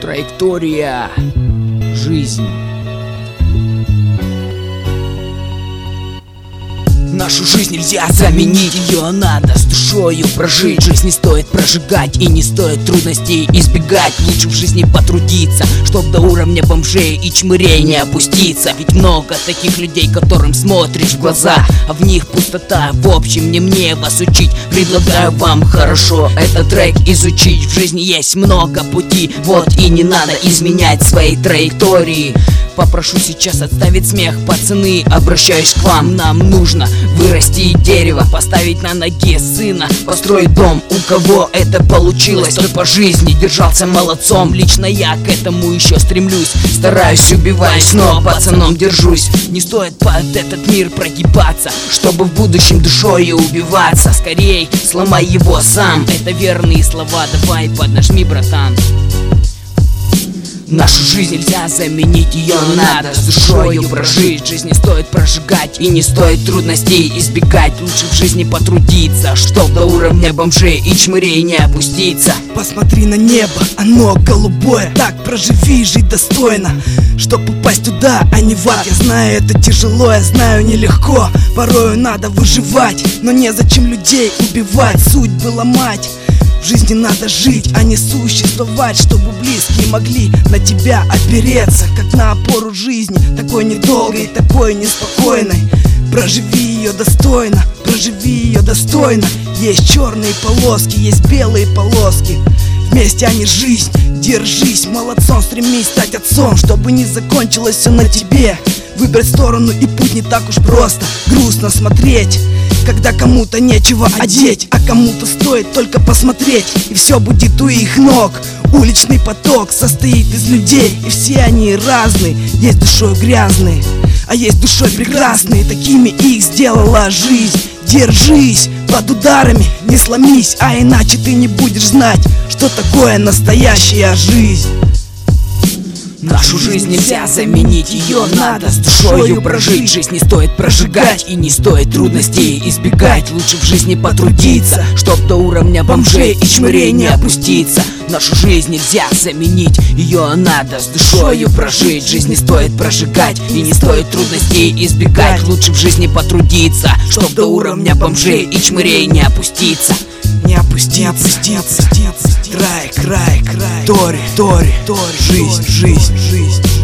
Траектория. Жизнь. Нашу жизнь нельзя заменить, ее надо с душою прожить. Жизнь не стоит прожигать и не стоит трудностей избегать. Лучше в жизни потрудиться, чтоб до уровня бомжей и чмырей не опуститься. Ведь много таких людей, которым смотришь в глаза, а в них пустота. В общем, не мне вас учить, предлагаю вам хорошо этот трек изучить. В жизни есть много пути, вот и не надо изменять своей траектории. Попрошу сейчас отставить смех, пацаны, обращаюсь к вам. Нам нужно вырастить дерево, поставить на ноги сына, построить дом. У кого это получилось, тот по жизни держался молодцом. Лично я к этому еще стремлюсь, стараюсь, убиваюсь, но пацаном держусь. Не стоит под этот мир прогибаться, чтобы в будущем душой убиваться. Скорей сломай его сам, это верные слова, давай поднажми, братан. Нашу жизнь нельзя заменить, ее надо с душою прожить. Жизнь не стоит прожигать и не стоит трудностей избегать. Лучше в жизни потрудиться, чтоб до уровня бомжей и чмырей не опуститься. Посмотри на небо, оно голубое. Так проживи, жить достойно, чтоб попасть туда, а не в ад. Я знаю, это тяжело, я знаю, нелегко. Порою надо выживать, но незачем людей убивать, судьбы ломать. В жизни надо жить, а не существовать, чтобы близкие могли на тебя опереться, как на опору жизни, такой недолгой, такой неспокойной. Проживи ее достойно, проживи ее достойно. Есть черные полоски, есть белые полоски. Вместе они жизнь, держись, молодцом, стремись стать отцом, чтобы не закончилось все на тебе. Выбрать сторону и путь не так уж просто, грустно смотреть, когда кому-то нечего одеть, а кому-то стоит только посмотреть, и все будет у их ног. Уличный поток состоит из людей, и все они разные. Есть душой грязные, а есть душой прекрасные. Такими их сделала жизнь. Держись под ударами, не сломись, а иначе ты не будешь знать, что такое настоящая жизнь. Нашу жизнь нельзя заменить, ее надо с душою прожить. Жизнь не стоит прожигать и не стоит трудностей избегать. Лучше в жизни потрудиться, чтоб до уровня бомжей и чмырей не опуститься. Нашу жизнь нельзя заменить, ее надо с душою прожить. Жизнь не стоит прожигать и не стоит трудностей избегать. Лучше в жизни потрудиться, чтоб до уровня бомжей и чмырей не опуститься. Не опуститься. Край, Тори, жизнь.